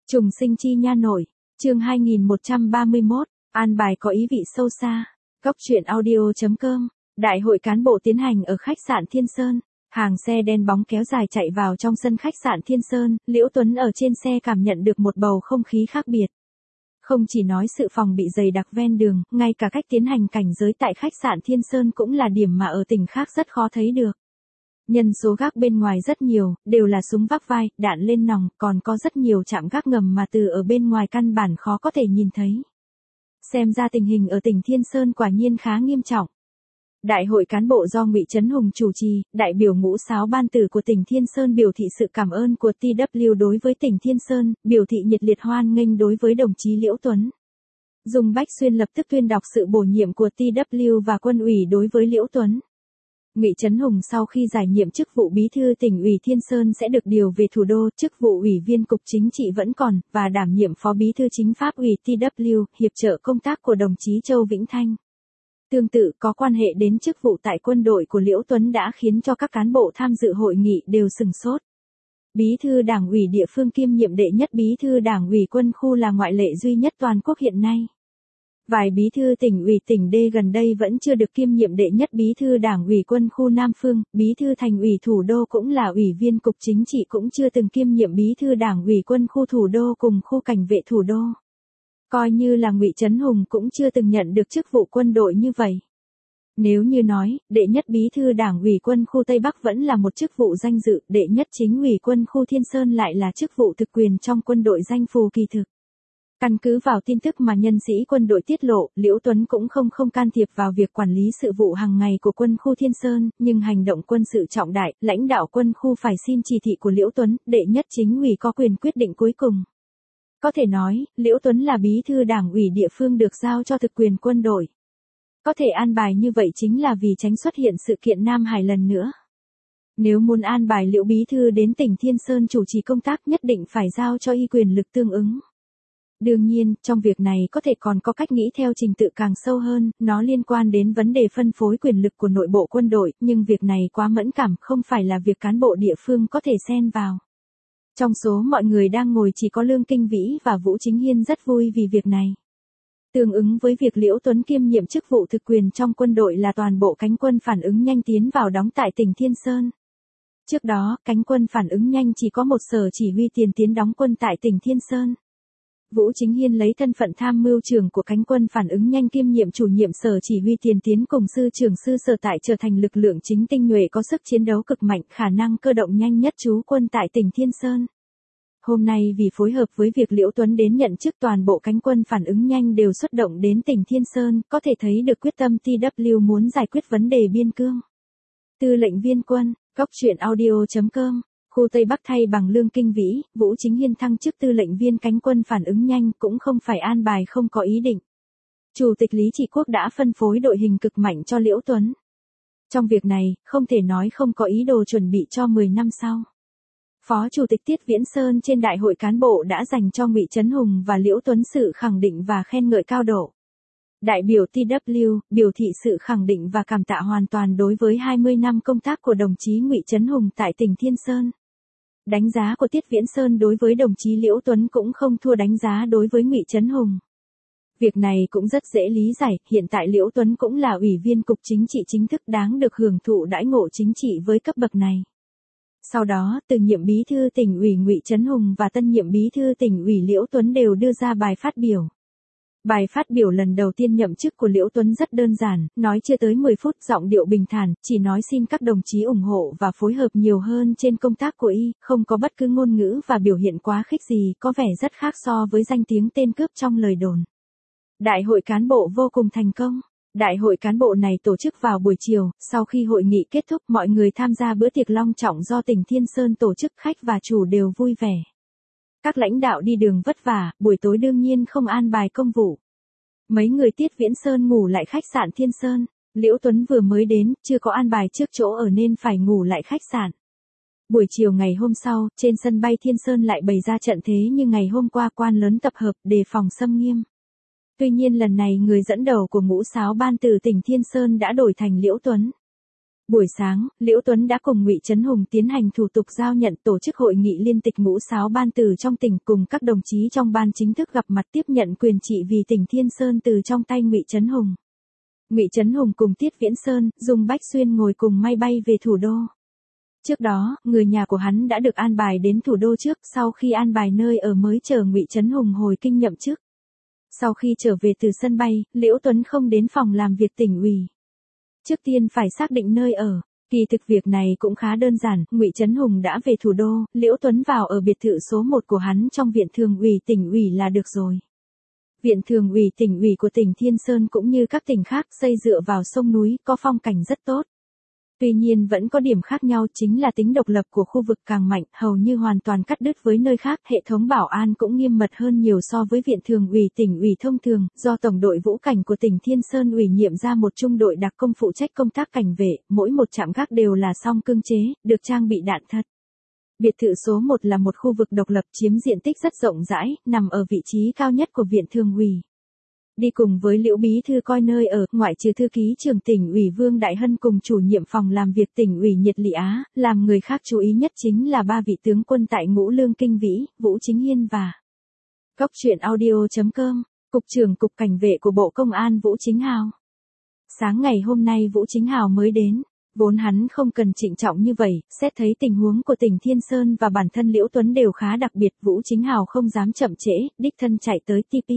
Trùng sinh chi nha nội, chương 2131, an bài có ý vị sâu xa. Góc truyện audio.com, đại hội cán bộ tiến hành ở khách sạn Thiên Sơn. Hàng xe đen bóng kéo dài chạy vào trong sân khách sạn Thiên Sơn, Liễu Tuấn ở trên xe cảm nhận được một bầu không khí khác biệt. Không chỉ nói sự phòng bị dày đặc ven đường, ngay cả cách tiến hành cảnh giới tại khách sạn Thiên Sơn cũng là điểm mà ở tỉnh khác rất khó thấy được. Nhân số gác bên ngoài rất nhiều, đều là súng vác vai, đạn lên nòng, còn có rất nhiều trạm gác ngầm mà từ ở bên ngoài căn bản khó có thể nhìn thấy. Xem ra tình hình ở tỉnh Thiên Sơn quả nhiên khá nghiêm trọng. Đại hội cán bộ do Ngụy Trấn Hùng chủ trì, đại biểu ngũ sáu ban tử của tỉnh Thiên Sơn biểu thị sự cảm ơn của TW đối với tỉnh Thiên Sơn, biểu thị nhiệt liệt hoan nghênh đối với đồng chí Liễu Tuấn. Dung Bách Xuyên lập tức tuyên đọc sự bổ nhiệm của TW và quân ủy đối với Liễu Tuấn. Ngụy Trấn Hùng sau khi giải nhiệm chức vụ bí thư tỉnh ủy Thiên Sơn sẽ được điều về thủ đô, chức vụ ủy viên cục chính trị vẫn còn, và đảm nhiệm phó bí thư chính pháp ủy TW, hiệp trợ công tác của đồng chí Châu Vĩnh Thanh. Tương tự có quan hệ đến chức vụ tại quân đội của Liễu Tuấn đã khiến cho các cán bộ tham dự hội nghị đều sừng sốt. Bí thư đảng ủy địa phương kiêm nhiệm đệ nhất bí thư đảng ủy quân khu là ngoại lệ duy nhất toàn quốc hiện nay. Vài bí thư tỉnh ủy tỉnh D gần đây vẫn chưa được kiêm nhiệm đệ nhất bí thư đảng ủy quân khu Nam Phương, bí thư thành ủy thủ đô cũng là ủy viên cục chính trị cũng chưa từng kiêm nhiệm bí thư đảng ủy quân khu thủ đô cùng khu cảnh vệ thủ đô. Coi như là Ngụy Trấn Hùng cũng chưa từng nhận được chức vụ quân đội như vậy. Nếu như nói, đệ nhất bí thư đảng ủy quân khu Tây Bắc vẫn là một chức vụ danh dự, đệ nhất chính ủy quân khu Thiên Sơn lại là chức vụ thực quyền trong quân đội danh phù kỳ thực. Căn cứ vào tin tức mà nhân sĩ quân đội tiết lộ, Liễu Tuấn cũng không can thiệp vào việc quản lý sự vụ hàng ngày của quân khu Thiên Sơn, nhưng hành động quân sự trọng đại, lãnh đạo quân khu phải xin chỉ thị của Liễu Tuấn, đệ nhất chính ủy có quyền quyết định cuối cùng. Có thể nói, Liễu Tuấn là bí thư đảng ủy địa phương được giao cho thực quyền quân đội. Có thể an bài như vậy chính là vì tránh xuất hiện sự kiện Nam Hải lần nữa. Nếu muốn an bài Liễu bí thư đến tỉnh Thiên Sơn chủ trì công tác nhất định phải giao cho y quyền lực tương ứng. Đương nhiên, trong việc này có thể còn có cách nghĩ theo trình tự càng sâu hơn, nó liên quan đến vấn đề phân phối quyền lực của nội bộ quân đội, nhưng việc này quá mẫn cảm, không phải là việc cán bộ địa phương có thể xen vào. Trong số mọi người đang ngồi chỉ có Lương Kinh Vĩ và Vũ Chính Hiên rất vui vì việc này. Tương ứng với việc Liễu Tuấn kiêm nhiệm chức vụ thực quyền trong quân đội là toàn bộ cánh quân phản ứng nhanh tiến vào đóng tại tỉnh Thiên Sơn. Trước đó, cánh quân phản ứng nhanh chỉ có một sở chỉ huy tiền tiến đóng quân tại tỉnh Thiên Sơn. Vũ Chính Hiên lấy thân phận tham mưu trưởng của cánh quân phản ứng nhanh kiêm nhiệm chủ nhiệm sở chỉ huy tiền tiến cùng sư trưởng sư sở tại trở thành lực lượng chính tinh nhuệ có sức chiến đấu cực mạnh, khả năng cơ động nhanh nhất trú quân tại tỉnh Thiên Sơn. Hôm nay vì phối hợp với việc Liễu Tuấn đến nhận chức toàn bộ cánh quân phản ứng nhanh đều xuất động đến tỉnh Thiên Sơn, có thể thấy được quyết tâm TW muốn giải quyết vấn đề biên cương. Tư lệnh viên quân, góc truyện audio.com. Khu Tây Bắc thay bằng Lương Kinh Vĩ, Vũ Chính Hiên thăng chức tư lệnh viên cánh quân phản ứng nhanh cũng không phải an bài không có ý định. Chủ tịch Lý Trị Quốc đã phân phối đội hình cực mạnh cho Liễu Tuấn. Trong việc này, không thể nói không có ý đồ chuẩn bị cho 10 năm sau. Phó Chủ tịch Tiết Viễn Sơn trên đại hội cán bộ đã dành cho Ngụy Trấn Hùng và Liễu Tuấn sự khẳng định và khen ngợi cao độ. Đại biểu TW biểu thị sự khẳng định và cảm tạ hoàn toàn đối với 20 năm công tác của đồng chí Ngụy Trấn Hùng tại tỉnh Thiên Sơn. Đánh giá của Tiết Viễn Sơn đối với đồng chí Liễu Tuấn cũng không thua đánh giá đối với Ngụy Trấn Hùng. Việc này cũng rất dễ lý giải, hiện tại Liễu Tuấn cũng là ủy viên cục chính trị chính thức đáng được hưởng thụ đãi ngộ chính trị với cấp bậc này. Sau đó, từ nhiệm bí thư tỉnh ủy Ngụy Trấn Hùng và tân nhiệm bí thư tỉnh ủy Liễu Tuấn đều đưa ra bài phát biểu. Bài phát biểu lần đầu tiên nhậm chức của Liễu Tuấn rất đơn giản, nói chưa tới 10 phút, giọng điệu bình thản, chỉ nói xin các đồng chí ủng hộ và phối hợp nhiều hơn trên công tác của y, không có bất cứ ngôn ngữ và biểu hiện quá khích gì, có vẻ rất khác so với danh tiếng tên cướp trong lời đồn. Đại hội cán bộ vô cùng thành công. Đại hội cán bộ này tổ chức vào buổi chiều, sau khi hội nghị kết thúc mọi người tham gia bữa tiệc long trọng do tỉnh Thiên Sơn tổ chức, khách và chủ đều vui vẻ. Các lãnh đạo đi đường vất vả, buổi tối đương nhiên không an bài công vụ. Mấy người Tiết Viễn Sơn ngủ lại khách sạn Thiên Sơn, Liễu Tuấn vừa mới đến, chưa có an bài trước chỗ ở nên phải ngủ lại khách sạn. Buổi chiều ngày hôm sau, trên sân bay Thiên Sơn lại bày ra trận thế như ngày hôm qua, quan lớn tập hợp, đề phòng xâm nghiêm. Tuy nhiên lần này người dẫn đầu của ngũ sáu ban từ tỉnh Thiên Sơn đã đổi thành Liễu Tuấn. Buổi sáng, Liễu Tuấn đã cùng Ngụy Trấn Hùng tiến hành thủ tục giao nhận tổ chức hội nghị liên tịch ngũ sáu ban từ trong tỉnh, cùng các đồng chí trong ban chính thức gặp mặt tiếp nhận quyền trị vì tỉnh Thiên Sơn từ trong tay Ngụy Trấn Hùng. Ngụy Trấn Hùng cùng Tiết Viễn Sơn, Dung Bách Xuyên ngồi cùng máy bay về thủ đô. Trước đó, người nhà của hắn đã được an bài đến thủ đô trước, sau khi an bài nơi ở mới chờ Ngụy Trấn Hùng hồi kinh nhậm chức. Sau khi trở về từ sân bay, Liễu Tuấn không đến phòng làm việc tỉnh ủy. Trước tiên phải xác định nơi ở. Kỳ thực việc này cũng khá đơn giản, Ngụy Trấn Hùng đã về thủ đô, Liễu Tuấn vào ở biệt thự số 1 của hắn trong viện thường ủy tỉnh ủy là được rồi. Viện thường ủy tỉnh ủy của tỉnh Thiên Sơn cũng như các tỉnh khác xây dựa vào sông núi, có phong cảnh rất tốt. Tuy nhiên vẫn có điểm khác nhau, chính là tính độc lập của khu vực càng mạnh, hầu như hoàn toàn cắt đứt với nơi khác, hệ thống bảo an cũng nghiêm mật hơn nhiều so với viện thường ủy tỉnh ủy thông thường, do Tổng đội Vũ cảnh của tỉnh Thiên Sơn ủy nhiệm ra một trung đội đặc công phụ trách công tác cảnh vệ, mỗi một trạm gác đều là song cương chế, được trang bị đạn thật. Biệt thự số 1 là một khu vực độc lập chiếm diện tích rất rộng rãi, nằm ở vị trí cao nhất của viện thường ủy. Đi cùng với Liễu Bí Thư coi nơi ở, ngoại trừ thư ký trưởng tỉnh ủy Vương Đại Hân cùng chủ nhiệm phòng làm việc tỉnh ủy Nhiệt Lị Á, làm người khác chú ý nhất chính là 3 vị tướng quân tại Ngũ Lương Kinh Vĩ, Vũ Chính Hiên và Cóc truyện audio.com, Cục trưởng Cục Cảnh vệ của Bộ Công an Vũ Chính Hào. Sáng ngày hôm nay Vũ Chính Hào mới đến, vốn hắn không cần trịnh trọng như vậy, xét thấy tình huống của tỉnh Thiên Sơn và bản thân Liễu Tuấn đều khá đặc biệt, Vũ Chính Hào không dám chậm trễ, đích thân chạy tới TP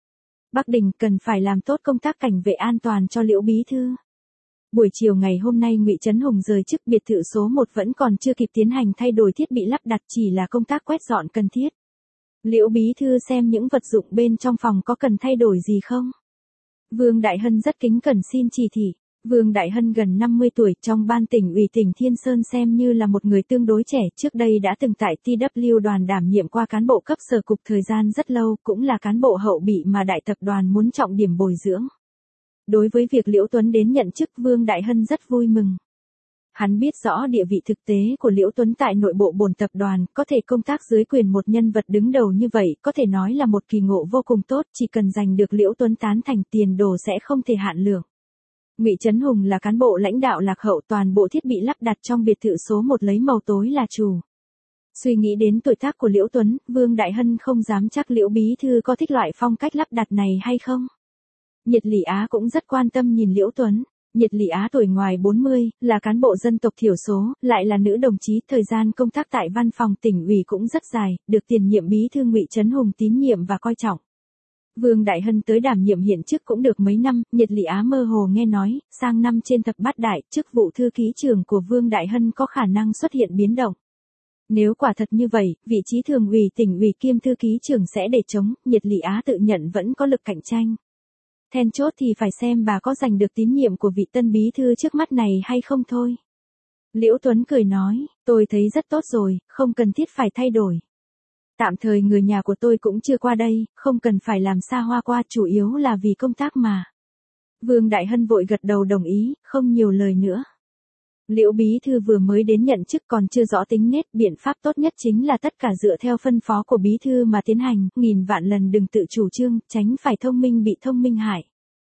Bắc Đình, cần phải làm tốt công tác cảnh vệ an toàn cho Liễu Bí Thư. Buổi chiều ngày hôm nay Ngụy Trấn Hùng rời chức, biệt thự số 1 vẫn còn chưa kịp tiến hành thay đổi thiết bị lắp đặt, chỉ là công tác quét dọn cần thiết. Liễu Bí Thư xem những vật dụng bên trong phòng có cần thay đổi gì không? Vương Đại Hân rất kính cẩn xin chỉ thị. Vương Đại Hân gần 50 tuổi, trong ban tỉnh ủy tỉnh Thiên Sơn xem như là một người tương đối trẻ, trước đây đã từng tại TW đoàn đảm nhiệm qua cán bộ cấp sở cục thời gian rất lâu, cũng là cán bộ hậu bị mà đại tập đoàn muốn trọng điểm bồi dưỡng. Đối với việc Liễu Tuấn đến nhận chức, Vương Đại Hân rất vui mừng. Hắn biết rõ địa vị thực tế của Liễu Tuấn tại nội bộ bổn tập đoàn, có thể công tác dưới quyền một nhân vật đứng đầu như vậy, có thể nói là một kỳ ngộ vô cùng tốt, chỉ cần giành được Liễu Tuấn tán thành, tiền đồ sẽ không thể hạn lượng. Ngụy Trấn Hùng là cán bộ lãnh đạo lạc hậu, toàn bộ thiết bị lắp đặt trong biệt thự số 1 lấy màu tối là chủ. Suy nghĩ đến tuổi tác của Liễu Tuấn, Vương Đại Hân không dám chắc Liễu Bí Thư có thích loại phong cách lắp đặt này hay không. Nhiệt Lị Á cũng rất quan tâm nhìn Liễu Tuấn. Nhiệt Lị Á tuổi ngoài 40, là cán bộ dân tộc thiểu số, lại là nữ đồng chí, thời gian công tác tại văn phòng tỉnh ủy cũng rất dài, được tiền nhiệm Bí Thư Ngụy Trấn Hùng tín nhiệm và coi trọng. Vương Đại Hân tới đảm nhiệm hiện chức cũng được mấy năm, Nhiệt Lị Á mơ hồ nghe nói, sang năm trên thập bát đại, chức vụ thư ký trưởng của Vương Đại Hân có khả năng xuất hiện biến động. Nếu quả thật như vậy, vị trí thường ủy tỉnh ủy kiêm thư ký trưởng sẽ để trống, Nhiệt Lị Á tự nhận vẫn có lực cạnh tranh. Then chốt thì phải xem bà có giành được tín nhiệm của vị tân bí thư trước mắt này hay không thôi. Liễu Tuấn cười nói, tôi thấy rất tốt rồi, không cần thiết phải thay đổi. Tạm thời người nhà của tôi cũng chưa qua đây, không cần phải làm xa hoa qua, chủ yếu là vì công tác mà. Vương Đại Hân vội gật đầu đồng ý, không nhiều lời nữa. Liễu Bí Thư vừa mới đến nhận chức còn chưa rõ tính nết, biện pháp tốt nhất chính là tất cả dựa theo phân phó của Bí Thư mà tiến hành, nghìn vạn lần đừng tự chủ trương, tránh phải thông minh bị thông minh hại.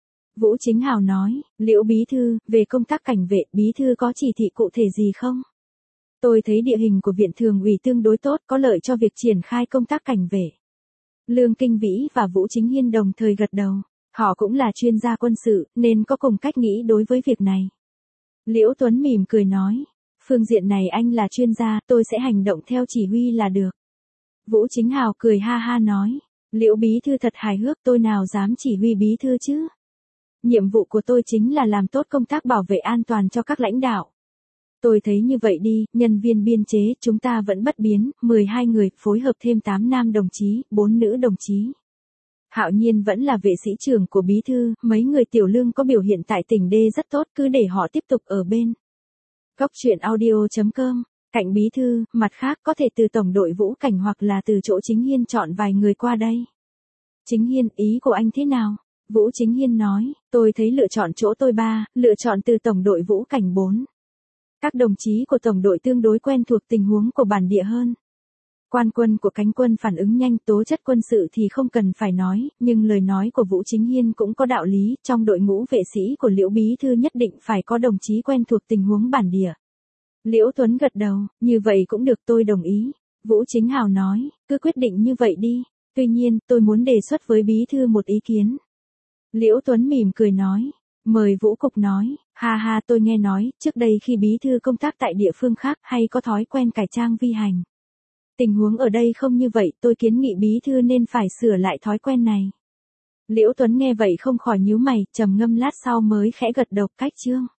Vũ Chính Hào nói, Liễu Bí Thư, về công tác cảnh vệ, Bí Thư có chỉ thị cụ thể gì không? Tôi thấy địa hình của viện thường ủy tương đối tốt, có lợi cho việc triển khai công tác cảnh vệ. Lương Kinh Vĩ và Vũ Chính Hiên đồng thời gật đầu, họ cũng là chuyên gia quân sự, nên có cùng cách nghĩ đối với việc này. Liễu Tuấn mỉm cười nói, phương diện này anh là chuyên gia, tôi sẽ hành động theo chỉ huy là được. Vũ Chính Hào cười ha ha nói, Liễu Bí Thư thật hài hước, tôi nào dám chỉ huy Bí Thư chứ. Nhiệm vụ của tôi chính là làm tốt công tác bảo vệ an toàn cho các lãnh đạo. Tôi thấy như vậy đi, nhân viên biên chế, chúng ta vẫn bất biến, 12 người, phối hợp thêm 8 nam đồng chí, 4 nữ đồng chí. Hạo Nhiên vẫn là vệ sĩ trưởng của Bí Thư, mấy người tiểu lương có biểu hiện tại tỉnh D rất tốt, cứ để họ tiếp tục ở bên. Cóc truyện audio.com, cạnh Bí Thư, mặt khác có thể từ tổng đội Vũ cảnh hoặc là từ chỗ Chính Hiên chọn vài người qua đây. Chính Hiên, ý của anh thế nào? Vũ Chính Hiên nói, tôi thấy lựa chọn chỗ tôi 3, lựa chọn từ tổng đội Vũ cảnh 4. Các đồng chí của tổng đội tương đối quen thuộc tình huống của bản địa hơn. Quan quân của cánh quân phản ứng nhanh, tố chất quân sự thì không cần phải nói, nhưng lời nói của Vũ Chính Hiên cũng có đạo lý, trong đội ngũ vệ sĩ của Liễu Bí Thư nhất định phải có đồng chí quen thuộc tình huống bản địa. Liễu Tuấn gật đầu, như vậy cũng được, tôi đồng ý. Vũ Chính Hào nói, cứ quyết định như vậy đi, tuy nhiên, tôi muốn đề xuất với Bí Thư một ý kiến. Liễu Tuấn mỉm cười nói, mời Vũ Cục nói, ha ha, tôi nghe nói, trước đây khi Bí Thư công tác tại địa phương khác hay có thói quen cải trang vi hành. Tình huống ở đây không như vậy, tôi kiến nghị Bí Thư nên phải sửa lại thói quen này. Liễu Tuấn nghe vậy không khỏi nhíu mày, trầm ngâm lát sau mới khẽ gật đầu, cách Trương.